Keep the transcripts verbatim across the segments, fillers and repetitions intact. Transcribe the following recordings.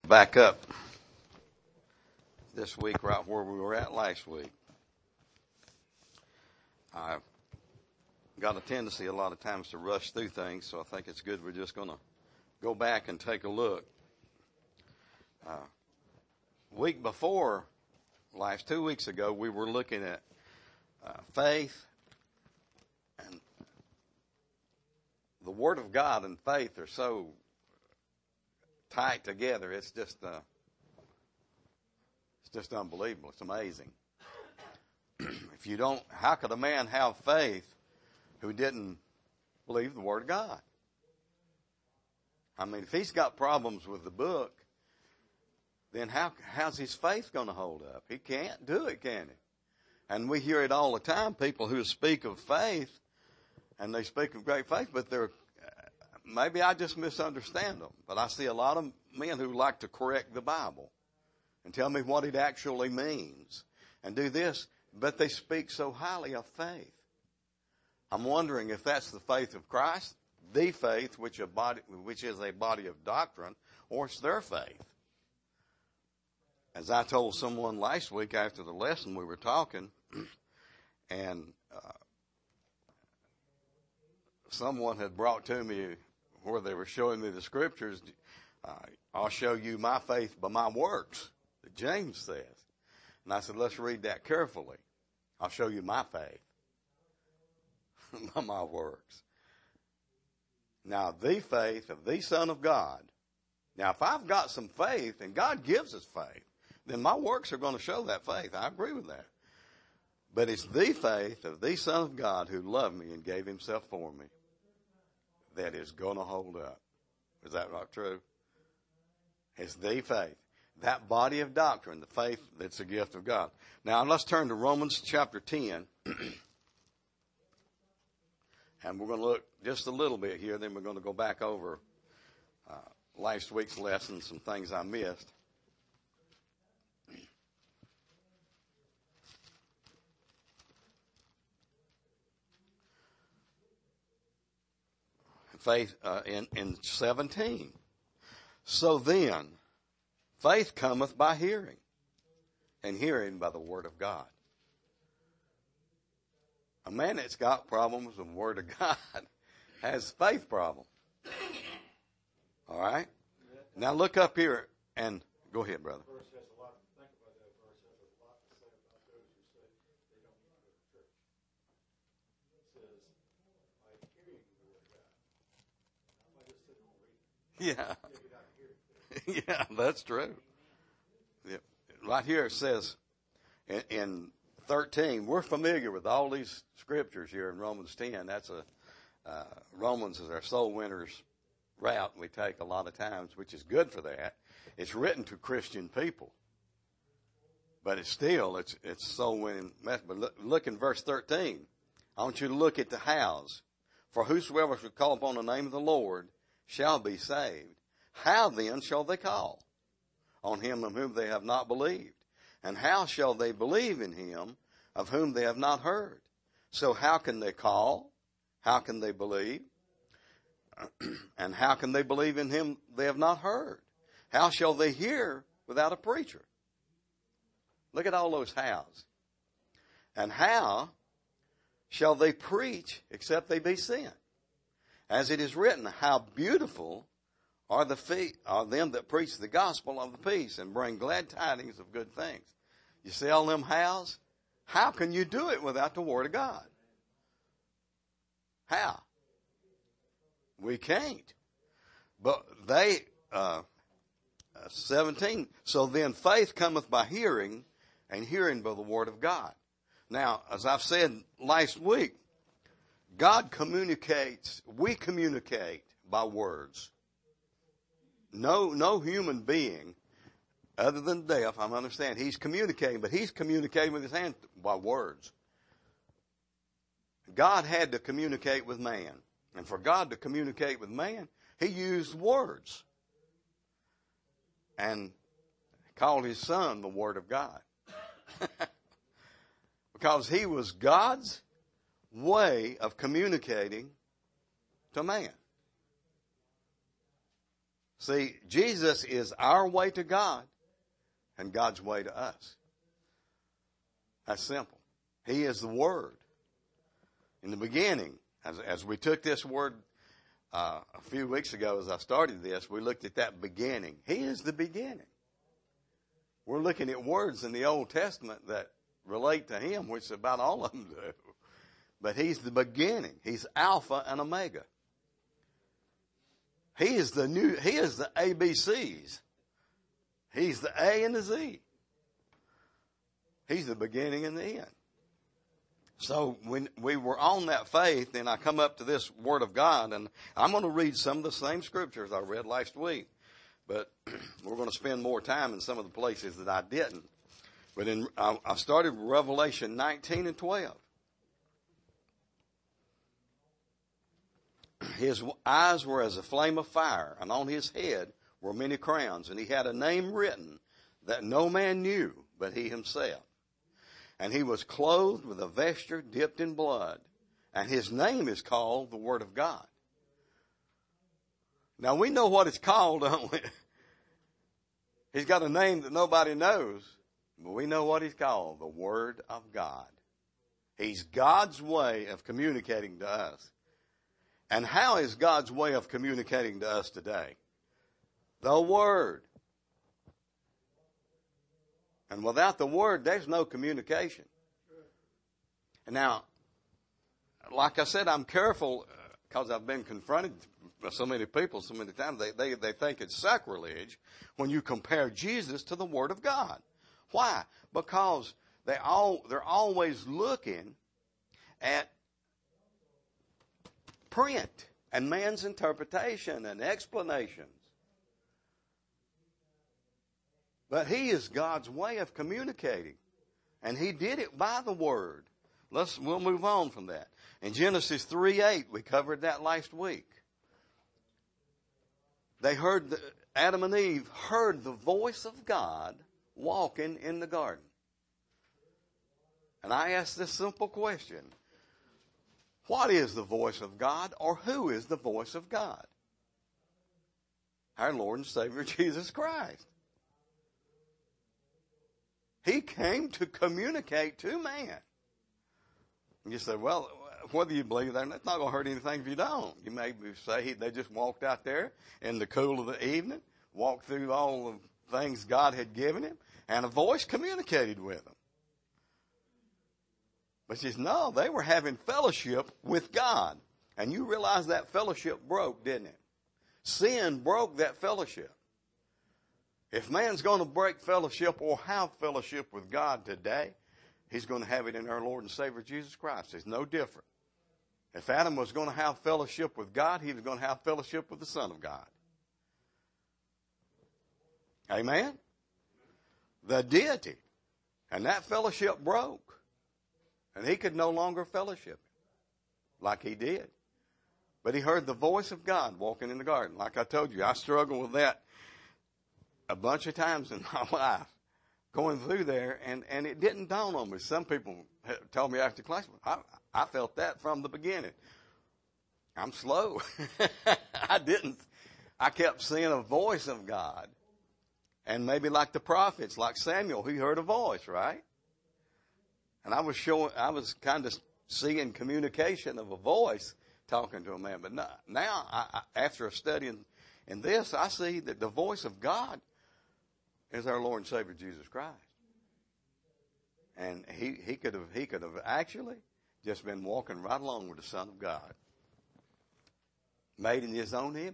back up this week right where we were at last week. I've got a tendency a lot of times to rush through things, so I think it's good we're just going to go back and take a look. Uh, week before last, two weeks ago, we were looking at uh, faith, and the Word of God and faith are so tight together. It's just, uh, it's just unbelievable. It's amazing. If you don't, how could a man have faith who didn't believe the Word of God? I mean, if he's got problems with the book, then how how's his faith going to hold up? He can't do it, can he? And we hear it all the time, people who speak of faith, and they speak of great faith, but they're, maybe I just misunderstand them, but I see a lot of men who like to correct the Bible and tell me what it actually means and do this, but they speak so highly of faith. I'm wondering if that's the faith of Christ, the faith which a body, which is a body of doctrine, or it's their faith. As I told someone last week after the lesson, we were talking, and uh, someone had brought to me where they were showing me the scriptures, uh, I'll show you my faith by my works, that James says. And I said, let's read that carefully. I'll show you my faith by my works. Now, the faith of the Son of God. Now, if I've got some faith, and God gives us faith, then my works are going to show that faith. I agree with that. But it's the faith of the Son of God who loved me and gave himself for me that is going to hold up. Is that not true? It's the faith. That body of doctrine, the faith that's a gift of God. Now, let's turn to Romans chapter ten. And we're going to look just a little bit here, then we're going to go back over uh, last week's lesson, some things I missed. Faith uh, in, in seventeen. So then, faith cometh by hearing, and hearing by the Word of God. A man that's got problems with the Word of God has a faith problem. All right? Now look up here and go ahead, brother. Yeah. Yeah, that's true. Yeah. Right here it says in, in thirteen, we're familiar with all these scriptures here in Romans ten. That's a, uh, Romans is our soul winner's route we take a lot of times, which is good for that. It's written to Christian people. But it's still, it's, it's soul winning method. But look, look in verse thirteen. I want you to look at the hows. For whosoever shall call upon the name of the Lord shall be saved. How then shall they call on him of whom they have not believed? And how shall they believe in him of whom they have not heard? So how can they call? How can they believe? And how can they believe in him they have not heard? How shall they hear without a preacher? Look at all those hows. And how shall they preach except they be sent? As it is written, how beautiful are the feet are them that preach the gospel of the peace and bring glad tidings of good things. You see all them hows? How can you do it without the Word of God? How? We can't. But they, uh, seventeen, so then faith cometh by hearing, and hearing by the Word of God. Now, as I've said last week, God communicates, we communicate by words. No, no human being, other than deaf, I understand, he's communicating, but he's communicating with his hand by words. God had to communicate with man. And for God to communicate with man, he used words. And called his son the Word of God. Because he was God's way of communicating to man. See, Jesus is our way to God and God's way to us. That's simple. He is the Word. In the beginning, as, as we took this word uh, a few weeks ago as I started this, we looked at that beginning. He is the beginning. We're looking at words in the Old Testament that relate to Him, which about all of them do. But He's the beginning. He's Alpha and Omega. He is the new, He is the A B Cs. He's the A and the Z. He's the beginning and the end. So when we were on that faith, and I come up to this Word of God, and I'm going to read some of the same scriptures I read last week, but we're going to spend more time in some of the places that I didn't. But in, I, I started Revelation nineteen and twelve. His eyes were as a flame of fire, and on his head were many crowns, and he had a name written that no man knew but he himself. And he was clothed with a vesture dipped in blood, and his name is called the Word of God. Now we know what it's called, don't we? He's got a name that nobody knows, but we know what he's called, the Word of God. He's God's way of communicating to us. And how is God's way of communicating to us today? The Word. And without the Word, there's no communication. And now, like I said, I'm careful because I've been confronted by so many people so many times. They, they, they think it's sacrilege when you compare Jesus to the Word of God. Why? Because they all, they're always looking at print and man's interpretation and explanations. But He is God's way of communicating. And He did it by the Word. Let's, we'll move on from that. In Genesis three eight, we covered that last week. They heard, the, Adam and Eve heard the voice of God walking in the garden. And I asked this simple question. What is the voice of God, or who is the voice of God? Our Lord and Savior Jesus Christ. He came to communicate to man. And you say, well, whether you believe that, that's not going to hurt anything if you don't. You may say he, they just walked out there in the cool of the evening, walked through all the things God had given him, and a voice communicated with them. But she says, no, they were having fellowship with God. And you realize that fellowship broke, didn't it? Sin broke that fellowship. If man's going to break fellowship or have fellowship with God today, he's going to have it in our Lord and Savior Jesus Christ. It's no different. If Adam was going to have fellowship with God, he was going to have fellowship with the Son of God. Amen? The deity. And that fellowship broke. And he could no longer fellowship like he did. But he heard the voice of God walking in the garden. Like I told you, I struggled with that a bunch of times in my life, going through there, and, and it didn't dawn on me. Some people told me after class, I, I felt that from the beginning. I'm slow. I didn't. I kept seeing a voice of God. And maybe like the prophets, like Samuel, he heard a voice, right? And I was showing, I was kind of seeing communication of a voice talking to a man. But now, now I, after studying in this, I see that the voice of God is our Lord and Savior Jesus Christ. And he, he could have, he could have actually just been walking right along with the Son of God, made in his own image.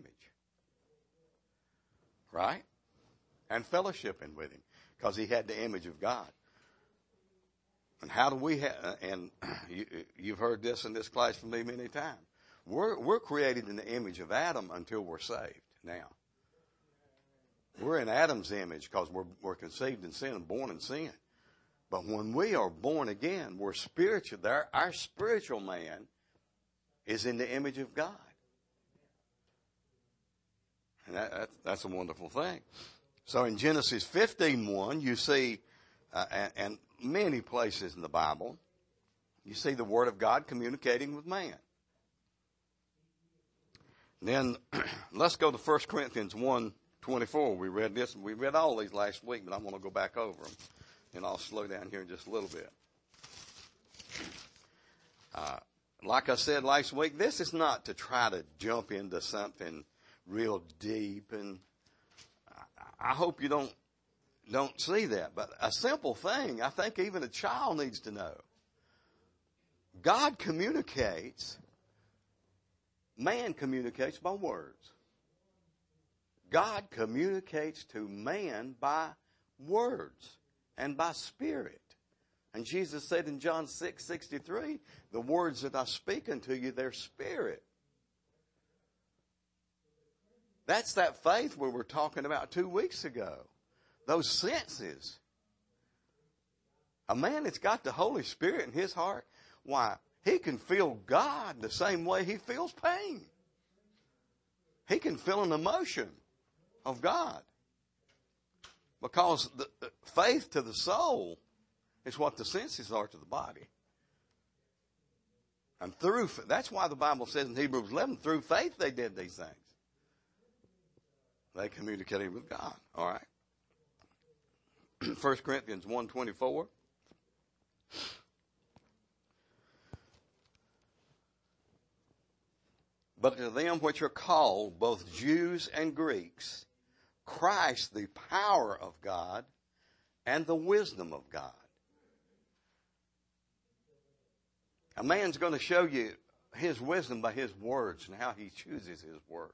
Right? And fellowshipping with him because he had the image of God. And how do we have, and you, you've heard this in this class from me many times. We're, we're created in the image of Adam until we're saved now. We're in Adam's image because we're, we're conceived in sin and born in sin. But when we are born again, we're spiritual. Our, our spiritual man is in the image of God. And that, that, that's a wonderful thing. So in Genesis fifteen one, you see, uh, and, and many places in the Bible, you see the Word of God communicating with man. Then let's go to First Corinthians one twenty-four. We read this. We read all these last week, but I'm going to go back over them. And I'll slow down here just a little bit. Uh, like I said last week, this is not to try to jump into something real deep. And I, I hope you don't, don't see that. But a simple thing, I think even a child needs to know. God communicates. Man communicates by words. God communicates to man by words and by spirit. And Jesus said in John six sixty-three, the words that I speak unto you, they're spirit. That's that faith we were talking about two weeks ago. Those senses. A man that's got the Holy Spirit in his heart, why, he can feel God the same way he feels pain. He can feel an emotion of God. Because the, the faith to the soul is what the senses are to the body. And through, that's why the Bible says in Hebrews eleven, through faith they did these things. They communicated with God. All right. First Corinthians one twenty-four. But to them which are called, both Jews and Greeks, Christ the power of God and the wisdom of God. A man's going to show you his wisdom by his words and how he chooses his words.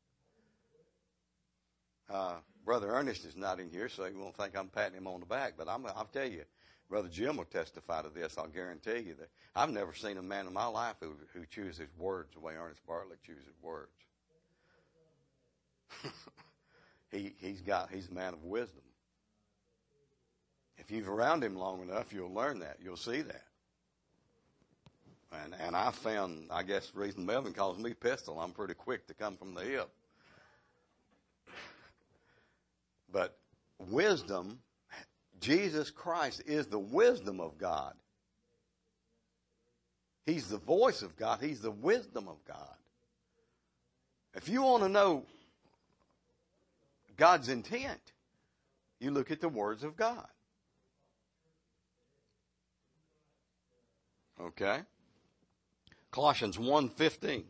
Uh, Brother Ernest is not in here, so you won't think I'm patting him on the back. But I'm, I'll tell you, Brother Jim will testify to this. I'll guarantee you that I've never seen a man in my life who, who chooses words the way Ernest Bartlett chooses words. he, he's got, he's a man of wisdom. If you've around him long enough, you'll learn that. You'll see that. And, and I found, I guess the reason Melvin calls me Pistol, I'm pretty quick to come from the hip. But wisdom, Jesus Christ is the wisdom of God. He's the voice of God. He's the wisdom of God. If you want to know God's intent, you look at the words of God. Okay? Colossians one fifteen.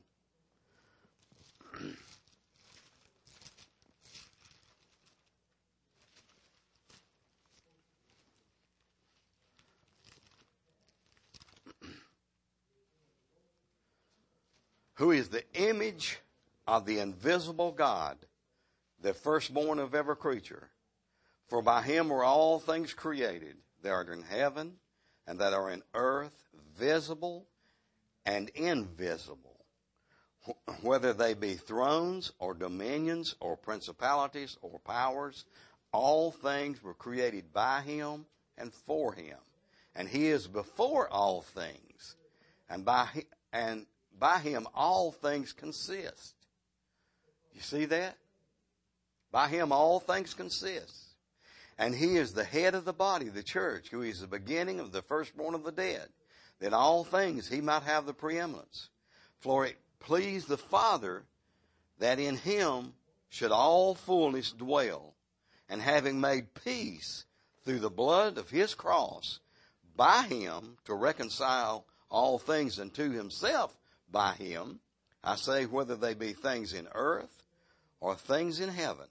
Who is the image of the invisible God, the firstborn of every creature. For by him were all things created, that are in heaven and that are in earth, visible and invisible, whether they be thrones or dominions or principalities or powers. All things were created by him and for him. And he is before all things, and by him, and by him all things consist. You see that? By him all things consist. And he is the head of the body, the church, who is the beginning of the firstborn of the dead, that all things he might have the preeminence. For it pleased the Father that in him should all fullness dwell, and having made peace through the blood of his cross, by him to reconcile all things unto himself by him, I say, whether they be things in earth or things in heaven.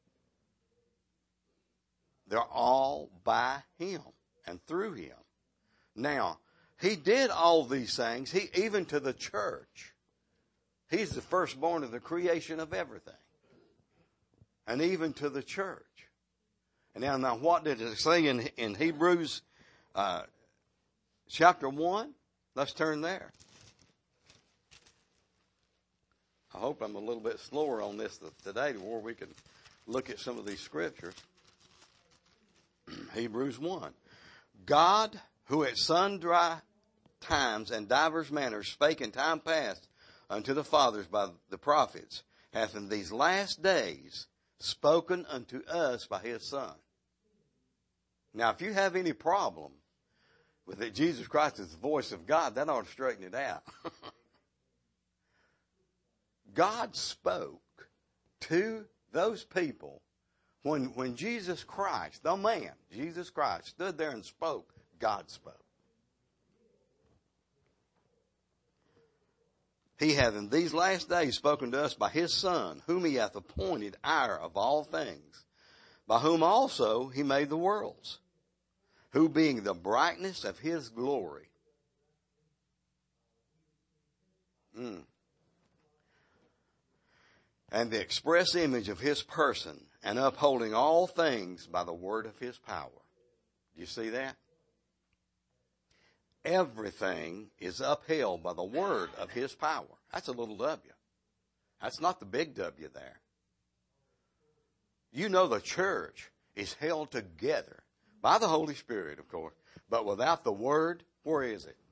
They're all by him and through him. Now, he did all these things, he even to the church. He's the firstborn of the creation of everything. And even to the church. And now, now what did it say in, in Hebrews uh, chapter one? Let's turn there. I hope I'm a little bit slower on this today to where we can look at some of these scriptures. Hebrews one. God, who at sundry times and divers manners spake in time past unto the fathers by the prophets, hath in these last days spoken unto us by his Son. Now, if you have any problem with that Jesus Christ is the voice of God, that ought to straighten it out. God spoke to those people when, when Jesus Christ, the man, Jesus Christ, stood there and spoke, God spoke. He hath in these last days spoken to us by his Son, whom he hath appointed heir of all things, by whom also he made the worlds, who being the brightness of his glory. Mm. And the express image of his person, and upholding all things by the word of his power. Do you see that? Everything is upheld by the word of his power. That's a little W. That's not the big W there. You know the church is held together by the Holy Spirit, of course, but without the word, where is it?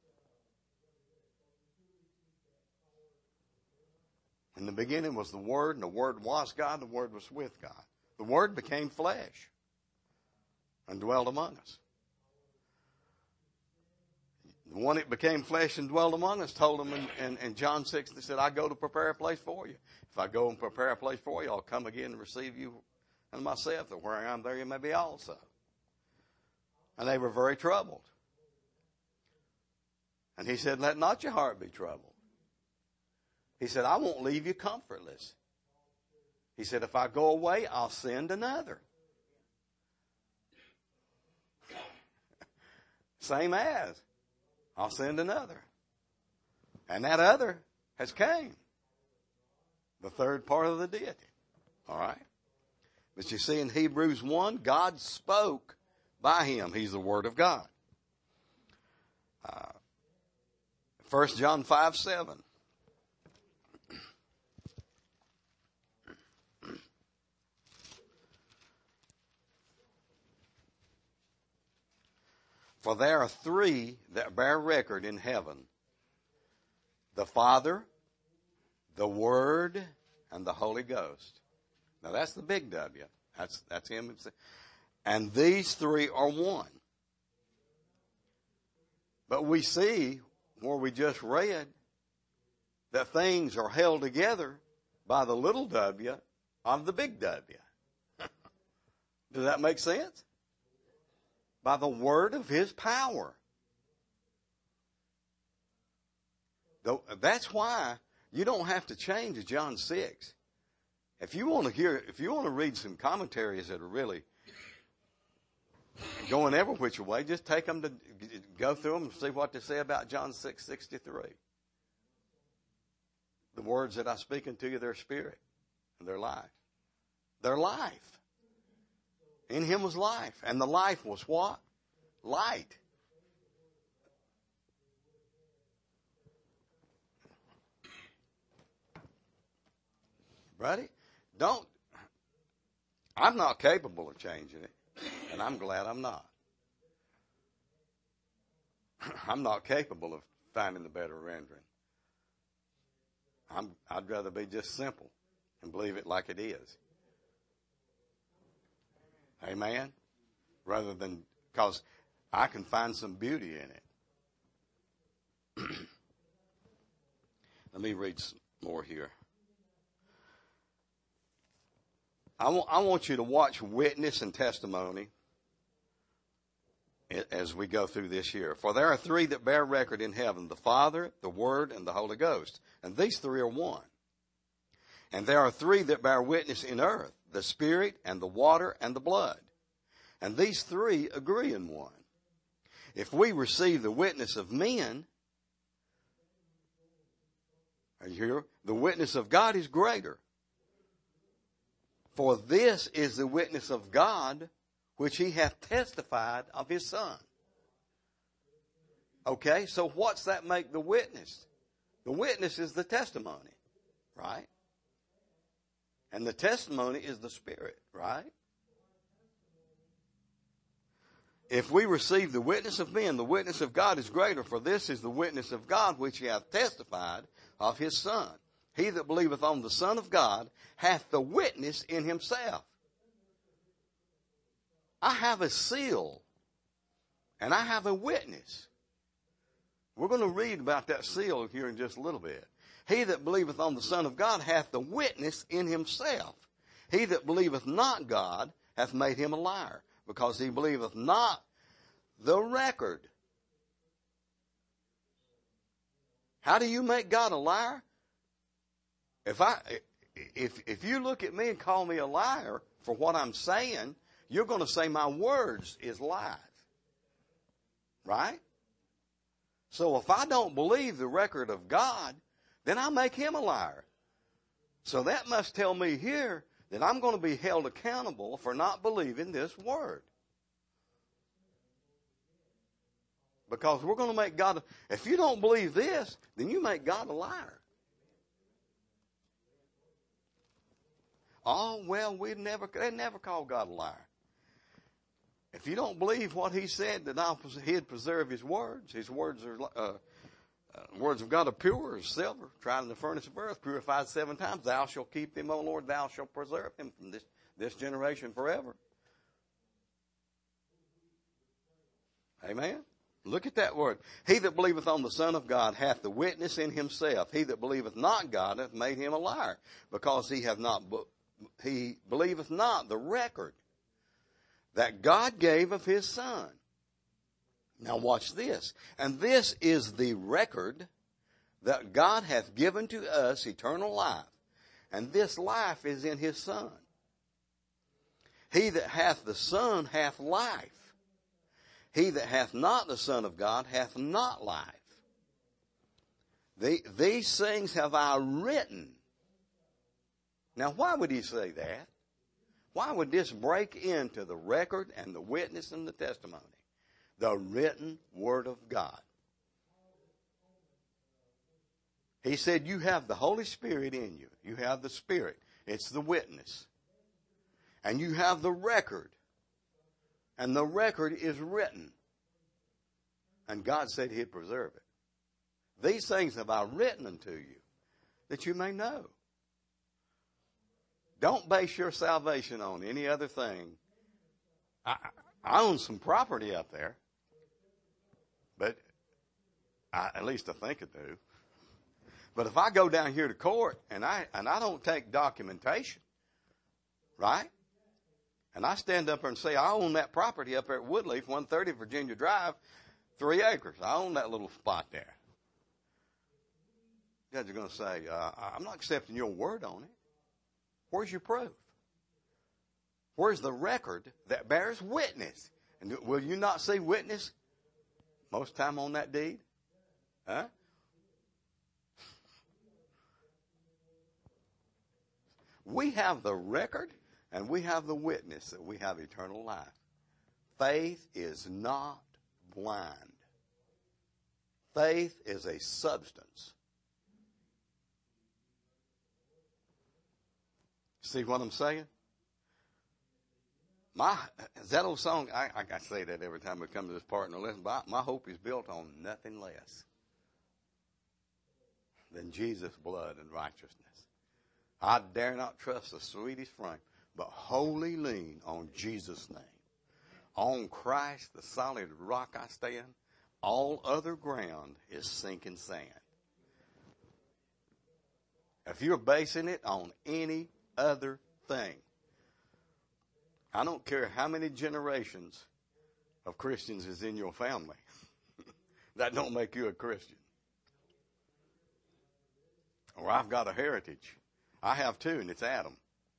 In the beginning was the Word, and the Word was God, and the Word was with God. The Word became flesh and dwelt among us. The one that became flesh and dwelt among us told him in, in, in John six, he said, I go to prepare a place for you. If I go and prepare a place for you, I'll come again and receive you and myself, that where I am, there you may be also. And they were very troubled. And he said, let not your heart be troubled. He said, I won't leave you comfortless. He said, if I go away, I'll send another. Same as. I'll send another. And that other has came. The third part of the deity. All right. But you see in Hebrews one, God spoke by him. He's the Word of God. Uh, First John five seven. For there are three that bear record in heaven, the Father, the Word, and the Holy Ghost. Now that's the big W. That's, that's him. And these three are one. But we see, where we just read, that things are held together by the little W of the big W. Does that make sense? By the word of his power. That's why you don't have to change John six. If you want to hear, if you want to read some commentaries that are really going every which way, just take them to go through them and see what they say about John six sixty-three. The words that I speak unto you, their spirit and their life. Their life. In him was life. And the life was what? Light. Buddy, don't, I'm not capable of changing it. And I'm glad I'm not. I'm not capable of finding the better rendering. I'm, I'd rather be just simple and believe it like it is. Amen? Rather than, because I can find some beauty in it. Let me read some more here. I want, I want you to watch witness and testimony as we go through this year. For there are three that bear record in heaven, the Father, the Word, and the Holy Ghost. And these three are one. And there are three that bear witness in earth, the Spirit and the water and the blood. And these three agree in one. If we receive the witness of men, are you here? The witness of God is greater. For this is the witness of God, which he hath testified of his Son. Okay, so what's that make the witness? The witness is the testimony, right? And the testimony is the Spirit, right? If we receive the witness of men, the witness of God is greater, for this is the witness of God which he hath testified of his Son. He that believeth on the Son of God hath the witness in himself. I have a seal, and I have a witness. We're going to read about that seal here in just a little bit. He that believeth on the Son of God hath the witness in himself. He that believeth not God hath made him a liar, because he believeth not the record. How do you make God a liar? If I, if, if you look at me and call me a liar for what I'm saying, you're going to say my words is lies. Right? So if I don't believe the record of God, then I make him a liar. So that must tell me here that I'm going to be held accountable for not believing this word. Because we're going to make God, if you don't believe this, then you make God a liar. Oh, well, we'd never, they'd never call God a liar. If you don't believe what he said, that I'll, he'd preserve his words. His words are, uh, uh, words of God are pure as silver, tried in the furnace of earth, purified seven times. Thou shalt keep him, O Lord, thou shalt preserve him from this, this generation forever. Amen. Look at that word. He that believeth on the Son of God hath the witness in himself. He that believeth not God hath made him a liar, because he hath not, he believeth not the record that God gave of his Son. Now watch this. And this is the record that God hath given to us, eternal life. And this life is in his Son. He that hath the Son hath life. He that hath not the Son of God hath not life. The, these things have I written. Now why would he say that? Why would this break into the record and the witness and the testimony? The written word of God. He said you have the Holy Spirit in you. You have the Spirit. It's the witness. And you have the record. And the record is written. And God said he'd preserve it. These things have I written unto you, that you may know. Don't base your salvation on any other thing. I, I own some property up there. But I, at least I think I do. But if I go down here to court and I, and I don't take documentation, right? And I stand up there and say, I own that property up there at Woodleaf, one thirty Virginia Drive, three acres. I own that little spot there. Judge is going to say, uh, I'm not accepting your word on it. Where's your proof? Where's the record that bears witness? And will you not see witness most time on that deed? Huh? We have the record and we have the witness that we have eternal life. Faith is not blind. Faith is a substance. See what I'm saying? My, that old song, I, I say that every time we come to this part in the lesson, but my hope is built on nothing less than Jesus' blood and righteousness. I dare not trust the sweetest frame, but wholly lean on Jesus' name. On Christ, the solid rock I stand. All other ground is sinking sand. If you're basing it on any other thing, I don't care how many generations of Christians is in your family. That don't make you a Christian. Or I've got a heritage. I have too, and it's Adam.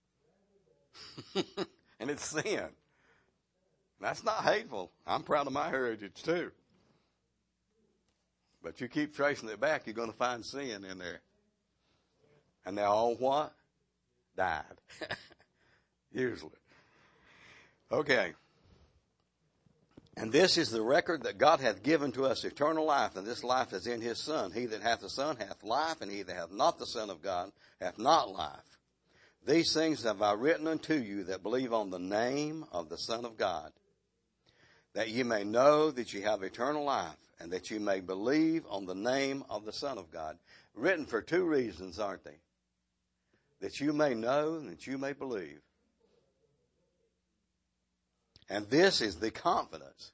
And it's sin. That's not hateful. I'm proud of my heritage too. But you keep tracing it back, you're going to find sin in there. And they all what? Died. Usually. Okay. And this is the record that God hath given to us, eternal life, and this life is in his Son. He that hath the Son hath life, and he that hath not the Son of God hath not life. These things have I written unto you that believe on the name of the Son of God, that ye may know that ye have eternal life, and that ye may believe on the name of the Son of God. Written for two reasons, aren't they? That you may know and that you may believe. And this is the confidence.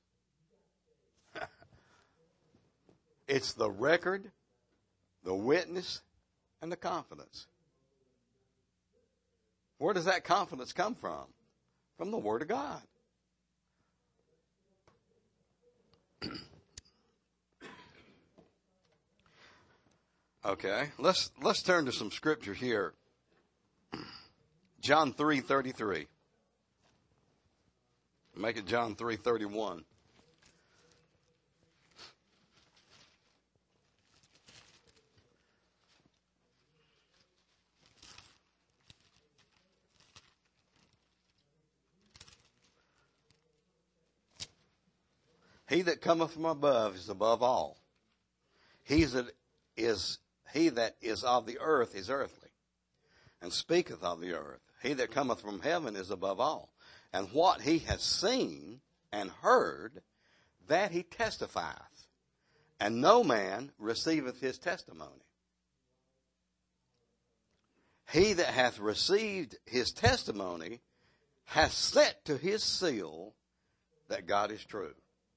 It's the record, the witness, and the confidence. Where does that confidence come from? From the Word of God. Okay, let's let's turn to some scripture here. John three thirty-three. Make it John three thirty-one. He that cometh from above is above all. He that is he that is of the earth is earthly, and speaketh of the earth. He that cometh from heaven is above all. And what he has seen and heard, that he testifieth. And no man receiveth his testimony. He that hath received his testimony hath set to his seal that God is true.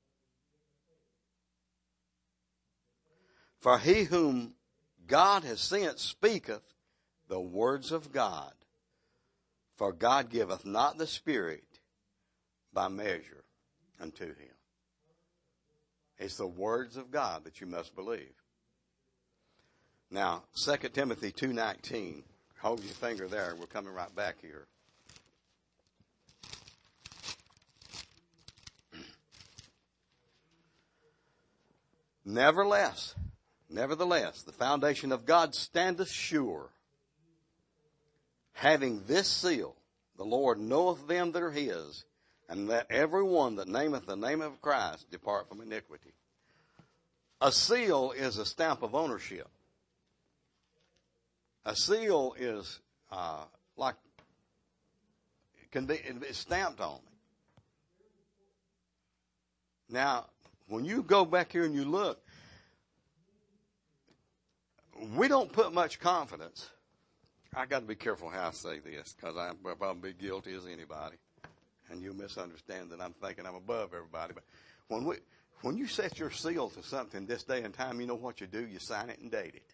For he whom God has sent speaketh the words of God. For God giveth not the Spirit by measure unto him. It's the words of God that you must believe. Now, Second Timothy two nineteen. Hold your finger there. We're coming right back here. Nevertheless, nevertheless, the foundation of God standeth sure, having this seal, the Lord knoweth them that are his, and let every one that nameth the name of Christ depart from iniquity. A seal is a stamp of ownership. A seal is uh, like, it can be, it's stamped on me. Now, when you go back here and you look, we don't put much confidence. I got to be careful how I say this, because I'm probably guilty as anybody, and you'll misunderstand that I'm thinking I'm above everybody. But when we, when you set your seal to something this day and time, you know what you do? You sign it and date it.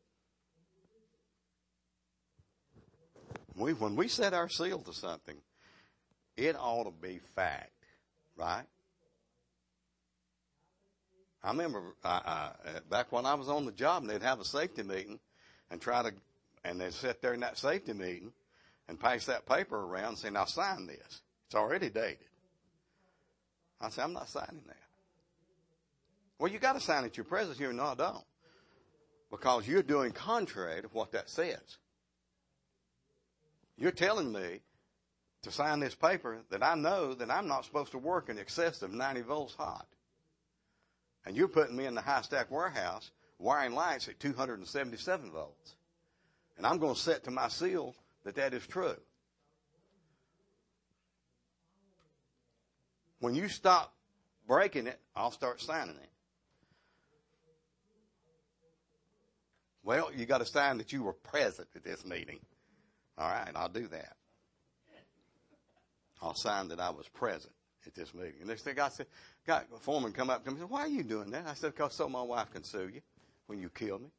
We, when we set our seal to something, it ought to be fact, right? I remember uh, uh, back when I was on the job, and they'd have a safety meeting and try to, and they'd sit there in that safety meeting and pass that paper around and say, now sign this. It's already dated. I said, I'm not signing that. Well, you got to sign it. You're present here. No, I don't. Because you're doing contrary to what that says. You're telling me to sign this paper that I know that I'm not supposed to work in excess of ninety volts hot. And you're putting me in the high stack warehouse wiring lights at two hundred seventy-seven volts. And I'm going to set to my seal that that is true. When you stop breaking it, I'll start signing it. Well, you got to sign that you were present at this meeting. All right, I'll do that. I'll sign that I was present at this meeting. And next thing I said, got a foreman come up to me and said, why are you doing that? I said, because so my wife can sue you when you kill me.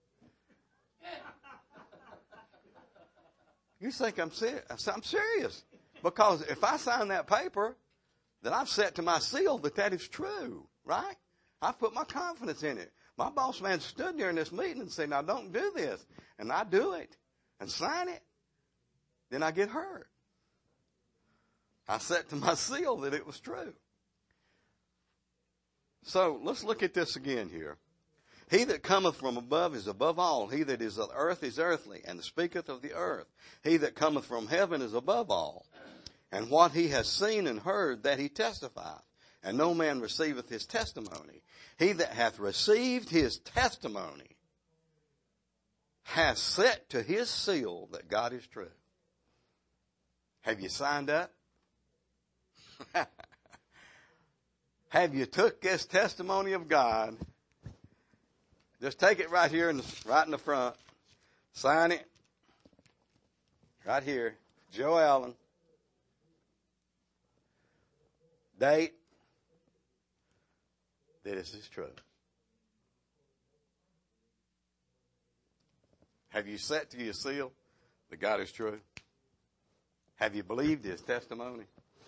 You think I'm serious? I'm serious. Because if I sign that paper, then I've set to my seal that that is true, right? I've put my confidence in it. My boss man stood there in this meeting and said, now don't do this. And I do it and sign it. Then I get hurt. I set to my seal that it was true. So let's look at this again here. He that cometh from above is above all. He that is of the earth is earthly, and speaketh of the earth. He that cometh from heaven is above all. And what he has seen and heard, that he testifieth. And no man receiveth his testimony. He that hath received his testimony hath set to his seal that God is true. Have you signed up? Have you took this testimony of God? Just take it right here, in the, right in the front. Sign it. Right here. Joe Allen. Date. That this is true. Have you set to your seal that God is true? Have you believed his testimony?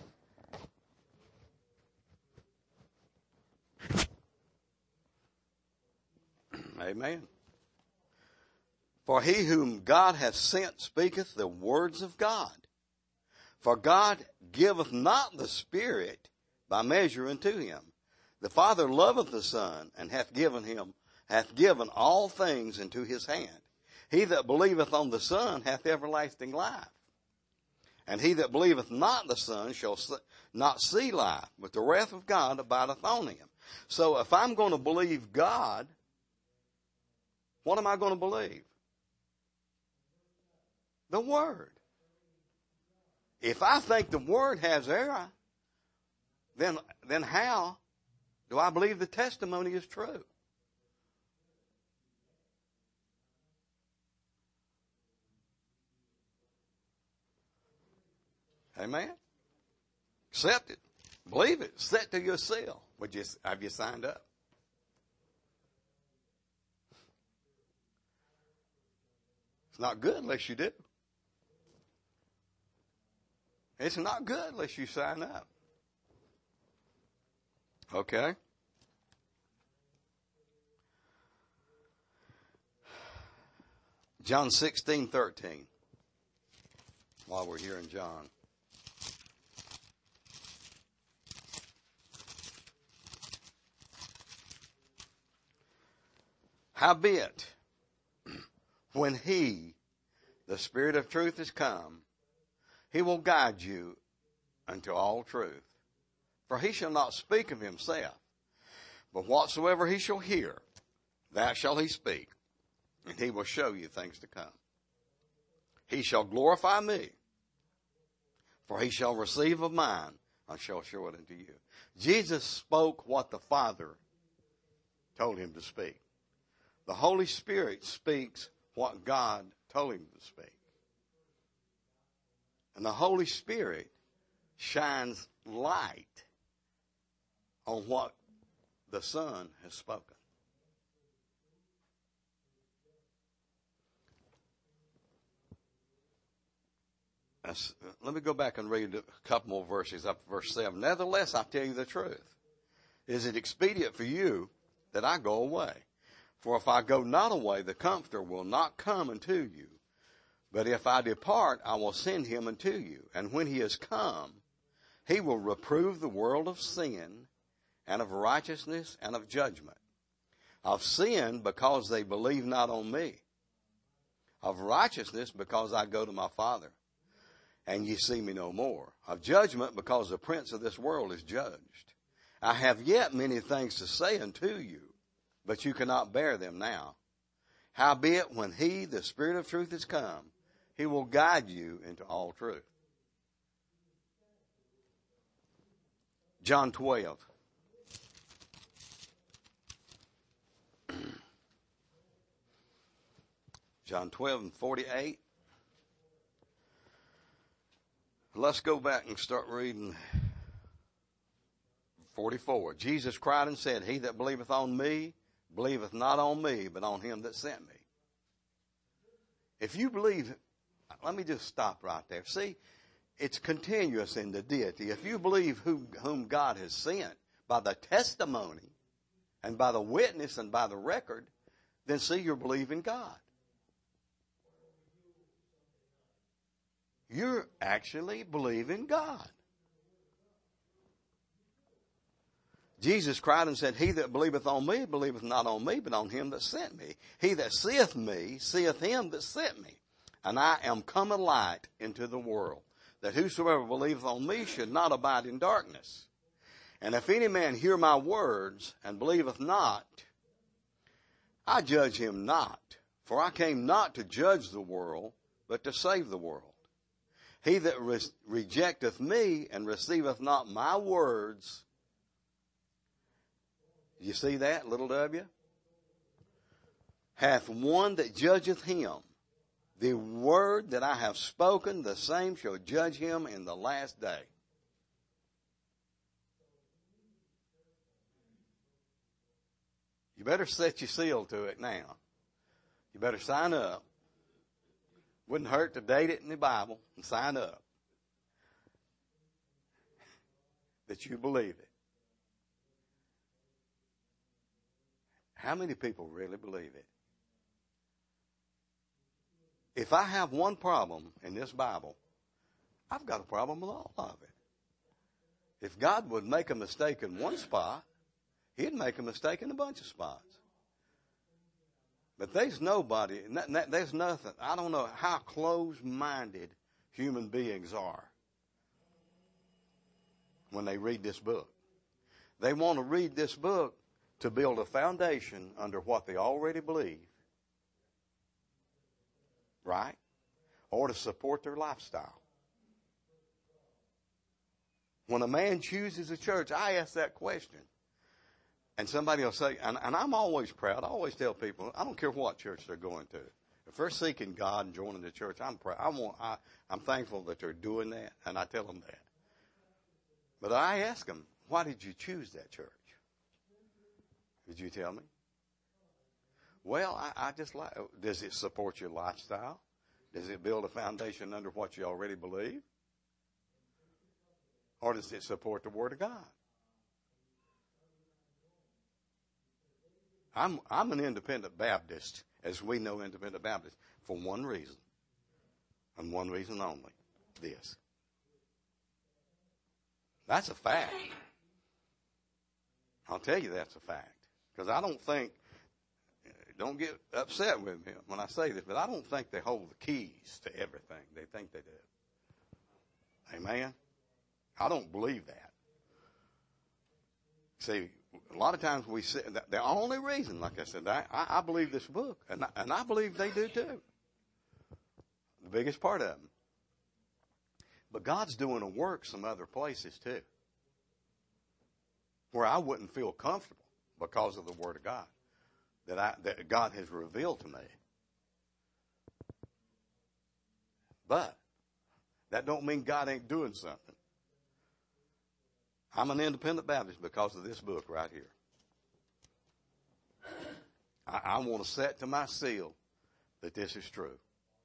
Amen. For he whom God hath sent speaketh the words of God. For God giveth not the Spirit by measure unto him. The Father loveth the Son, and hath given him, hath given all things into his hand. He that believeth on the Son hath everlasting life. And he that believeth not the Son shall not see life, but the wrath of God abideth on him. So if I'm going to believe God, what am I going to believe? The Word. If I think the Word has error, then, then how do I believe the testimony is true? Amen. Accept it. Believe it. Set to your seal. Would you, have you signed up? It's not good unless you do. It's not good unless you sign up. Okay? John sixteen thirteen. While we're here in John. Howbeit, when he, the Spirit of truth, is come, he will guide you unto all truth. For he shall not speak of himself, but whatsoever he shall hear, that shall he speak, and he will show you things to come. He shall glorify me, for he shall receive of mine, and shall show it unto you. Jesus spoke what the Father told him to speak. The Holy Spirit speaks what God told him to speak. And the Holy Spirit shines light on what the Son has spoken. Let me go back and read a couple more verses up to verse seven. Nevertheless, I tell you the truth. Is it expedient for you that I go away? For if I go not away, the Comforter will not come unto you. But if I depart, I will send him unto you. And when he is come, he will reprove the world of sin, and of righteousness, and of judgment. Of sin, because they believe not on me. Of righteousness, because I go to my Father, and ye see me no more. Of judgment, because the prince of this world is judged. I have yet many things to say unto you, but you cannot bear them now. Howbeit, when he, the Spirit of truth, is come, he will guide you into all truth. John twelve. John twelve and forty-eight. Let's go back and start reading forty-four. Jesus cried and said, he that believeth on me, believeth not on me, but on him that sent me. If you believe, let me just stop right there. See, it's continuous in the deity. If you believe who, whom God has sent by the testimony and by the witness and by the record, then see, you're believing God. You're actually believing God. Jesus cried and said, he that believeth on me, believeth not on me, but on him that sent me. He that seeth me, seeth him that sent me. And I am come a light into the world, that whosoever believeth on me should not abide in darkness. And if any man hear my words, and believeth not, I judge him not. For I came not to judge the world, but to save the world. He that re- rejecteth me, and receiveth not my words, you see that, little w? Hath one that judgeth him. The word that I have spoken, the same shall judge him in the last day. You better set your seal to it now. You better sign up. Wouldn't hurt to date it in the Bible and sign up that you believe it. How many people really believe it? If I have one problem in this Bible, I've got a problem with all of it. If God would make a mistake in one spot, He'd make a mistake in a bunch of spots. But there's nobody, there's nothing. I don't know how close-minded human beings are when they read this book. They want to read this book to build a foundation under what they already believe, right? Or to support their lifestyle. When a man chooses a church, I ask that question. And somebody will say, and, and I'm always proud, I always tell people, I don't care what church they're going to. If they're seeking God and joining the church, I'm proud. I want, I, I'm thankful that they're doing that, and I tell them that. But I ask them, why did you choose that church? Did you tell me? Well, I, I just like, does it support your lifestyle? Does it build a foundation under what you already believe? Or does it support the Word of God? I'm, I'm an independent Baptist, as we know independent Baptists, for one reason, and one reason only, this. That's a fact. I'll tell you that's a fact. Because I don't think, don't get upset with me when I say this, but I don't think they hold the keys to everything. They think they do. Amen? I don't believe that. See, a lot of times we say, the only reason, like I said, I, I believe this book, and I, and I believe they do too. The biggest part of them. But God's doing a work some other places too, where I wouldn't feel comfortable because of the Word of God that I that God has revealed to me. But that don't mean God ain't doing something. I'm an independent Baptist because of this book right here. I, I want to set to my seal that this is true.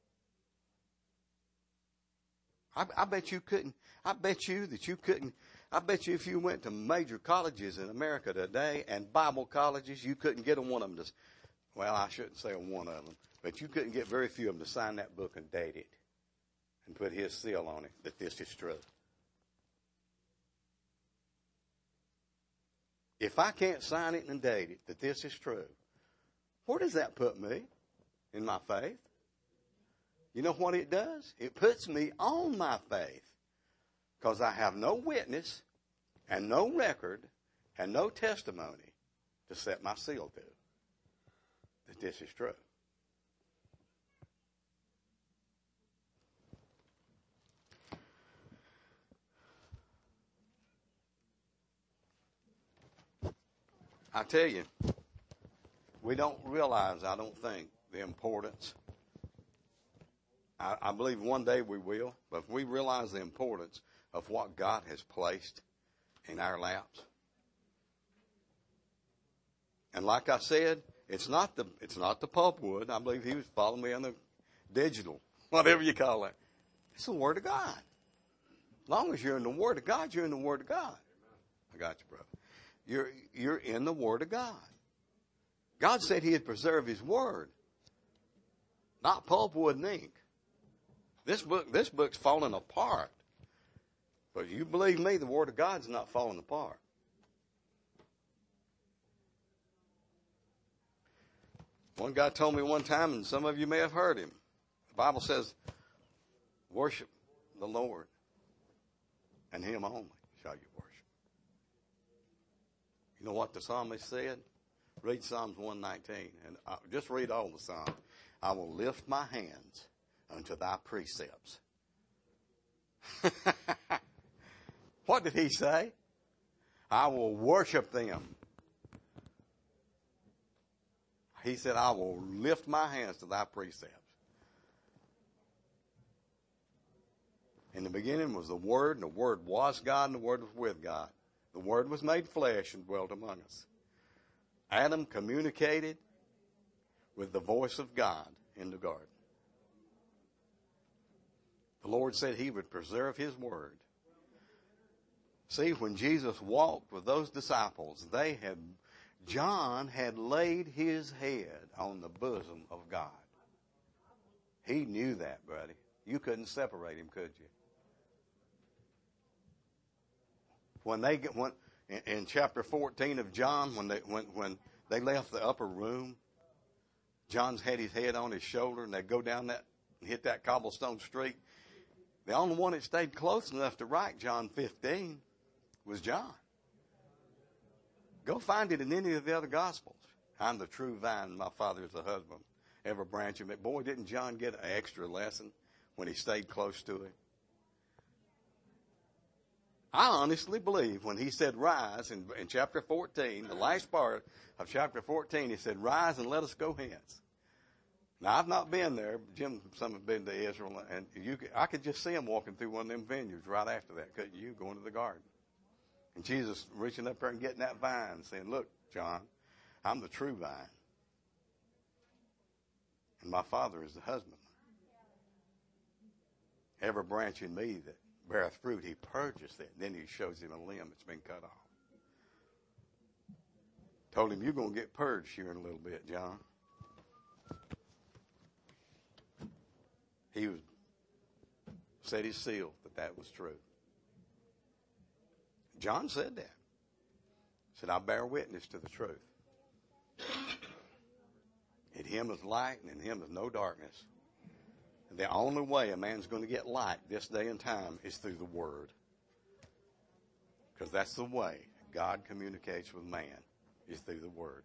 I, I bet you couldn't, I bet you that you couldn't, I bet you if you went to major colleges in America today and Bible colleges, you couldn't get a one of them to, well, I shouldn't say a one of them, but you couldn't get very few of them to sign that book and date it and put his seal on it that this is true. If I can't sign it and date it that this is true, where does that put me in my faith? You know what it does? It puts me on my faith because I have no witness and no record and no testimony to set my seal to that this is true. I tell you, we don't realize, I don't think, the importance. I, I believe one day we will, but if we realize the importance of what God has placed in our laps. And like I said, it's not the it's not the pulpwood. I believe he was following me on the digital, whatever you call it. It's the Word of God. As long as you're in the Word of God, you're in the Word of God. I got you, brother. You're, you're in the Word of God. God said He'd preserve His Word, not pulpwood and ink. This book, this book's falling apart. But you believe me, the Word of God's not falling apart. One guy told me one time, and some of you may have heard him. The Bible says, worship the Lord, and Him only shall you worship. You know what the psalmist said? Read Psalms one nineteen, and uh, just read all the Psalms. I will lift my hands unto thy precepts. What did he say? I will worship them. He said, I will lift my hands to thy precepts. In the beginning was the Word, and the Word was God, and the Word was with God. The Word was made flesh and dwelt among us. Adam communicated with the voice of God in the garden. The Lord said he would preserve his word. See, when Jesus walked with those disciples, they had, John had laid his head on the bosom of God. He knew that, buddy. You couldn't separate him, could you? When they get, when, in, in chapter fourteen of John, when they, when, when they left the upper room, John's had his head on his shoulder, and they go down that and hit that cobblestone street. The only one that stayed close enough to write John fifteen was John. Go find it in any of the other Gospels. I'm the true vine, my Father is the husband. Every branch of it. Boy, didn't John get an extra lesson when he stayed close to it? I honestly believe when he said rise in, in chapter fourteen, the last part of chapter fourteen, he said, rise and let us go hence. Now, I've not been there. Jim, some have been to Israel, and you could, I could just see him walking through one of them vineyards right after that, couldn't you, going to the garden? And Jesus reaching up there and getting that vine, saying, look, John, I'm the true vine. And my Father is the husbandman. Every branch in me that beareth fruit, he purges it. Then he shows him a limb that's been cut off. Told him, you're going to get purged here in a little bit, John. He was set his seal that that was true. John said that. He said, I bear witness to the truth. In him is light, and in him is no darkness. And the only way a man's going to get light this day and time is through the Word. Because that's the way God communicates with man, is through the Word.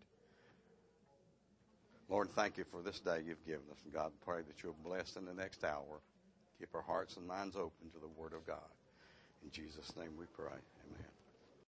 Lord, thank you for this day you've given us. And God, pray that you'll bless in the next hour. Keep our hearts and minds open to the Word of God. In Jesus' name we pray. Amen.